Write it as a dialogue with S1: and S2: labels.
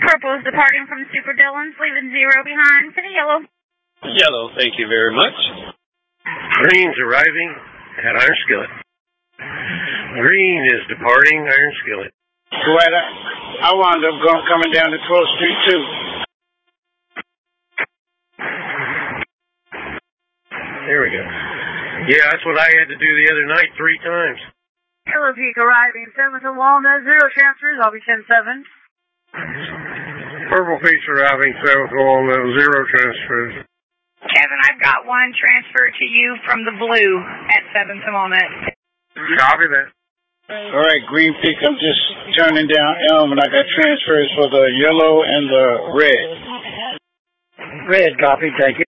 S1: Purple is departing from Super Dillon's, leaving 0 behind to the yellow.
S2: Yellow, thank you very much.
S3: Green's arriving at Iron Skillet. Green is departing Iron Skillet.
S4: Dwight, I wound up coming down to 12th Street too.
S3: There we go. Yeah, that's what I had to do the other night 3 times.
S5: Yellow Peak arriving 7th and Walnut, 0 transfers, I'll be 10-7.
S3: Purple Peak's arriving 7th and Walnut, 0 transfers.
S1: Kevin, I've got 1 transfer to you from the blue at 7th and Walnut.
S3: Copy that.
S4: All right, Green Peak, I'm just turning down Elm, and I got transfers for the yellow and the red.
S5: Red, copy, thank you.